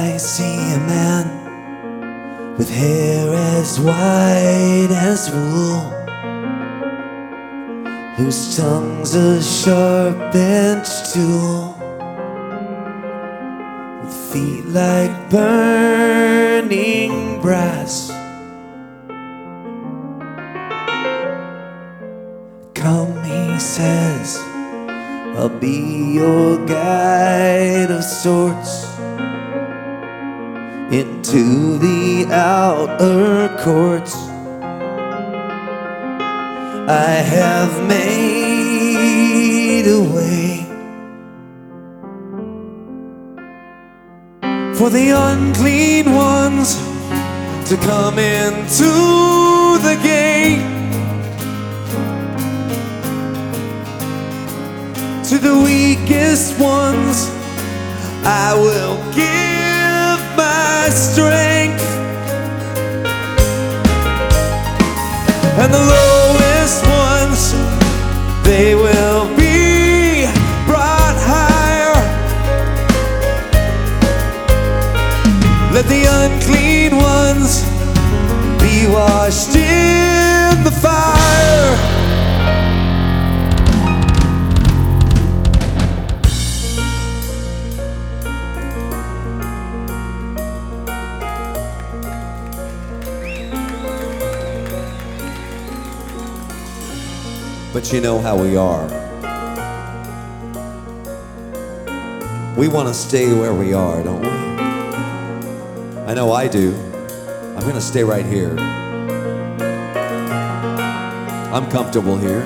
I see a man with hair as white as wool, whose tongue's a sharp-edged tool, with feet like burning brass. Come, he says, I'll be your guide of sorts into the outer courts. I have made a way for the unclean ones to come into the gate. To the weakest ones I will give my strength, and the lowest ones, they will be brought higher. Let the unclean ones be washed in the fire. But you know how we are. We want to stay where we are, don't we? I know I do. I'm going to stay right here. I'm comfortable here.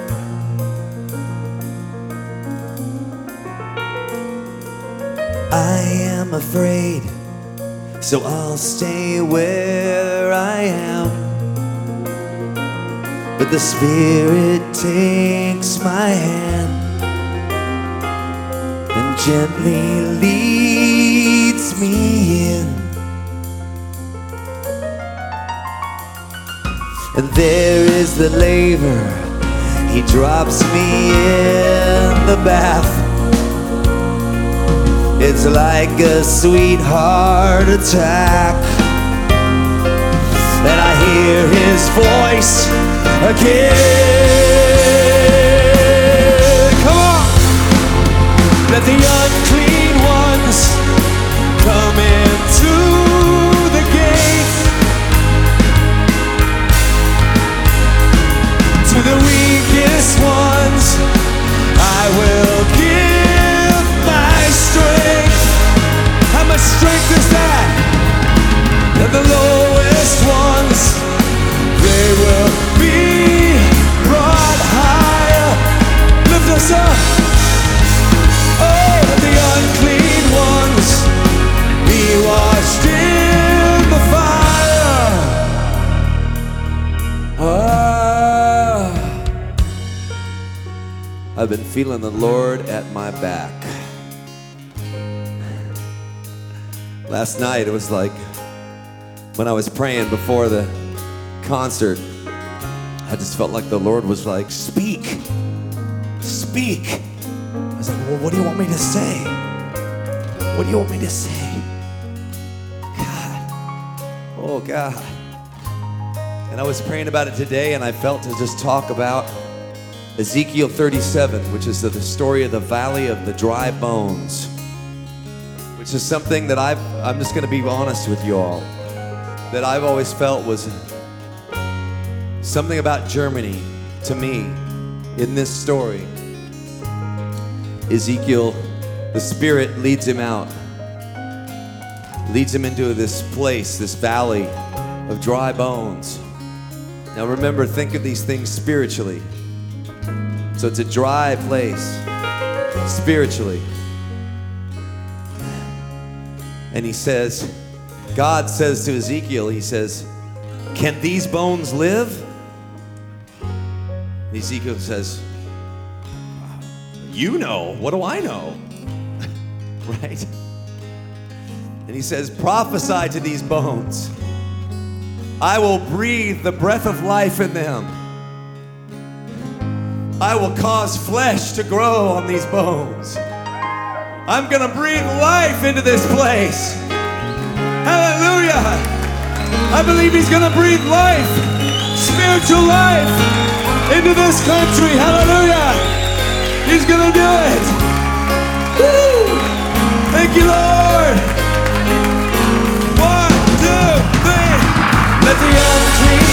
I am afraid, so I'll stay where I am. But the Spirit takes my hand and gently leads me in. And there is the laver, he drops me in the bath. It's like a sweet heart attack, and I hear his voice again. Come on! Let the unclean ones come into the gate. To the weakest ones I will give my strength. How much strength is that? And the lowest ones, they will be brought higher. Lift us up. Oh, let the unclean ones be washed in the fire. I've been feeling the Lord at my back. Last night it was like when I was praying before the concert, I just felt like the Lord was like, speak, speak. I was like, well, what do you want me to say? What do you want me to say? God, oh God. And I was praying about it today, and I felt to just talk about Ezekiel 37, which is the story of the valley of the dry bones, which is something that I'm just gonna be honest with you all, that I've always felt was something about Germany to me in this story. Ezekiel, the Spirit leads him out, leads him into this place, this valley of dry bones. Now remember, think of these things spiritually. So it's a dry place, spiritually. And he says, God says to Ezekiel, he says, can these bones live? And Ezekiel says, you know, what do I know? Right? And he says, prophesy to these bones. I will breathe the breath of life in them. I will cause flesh to grow on these bones. I'm gonna breathe life into this place. Hallelujah. I believe he's going to breathe life, spiritual life, into this country. Hallelujah. He's going to do it. Woo. Thank you, Lord. 1, 2, 3. Let the young tree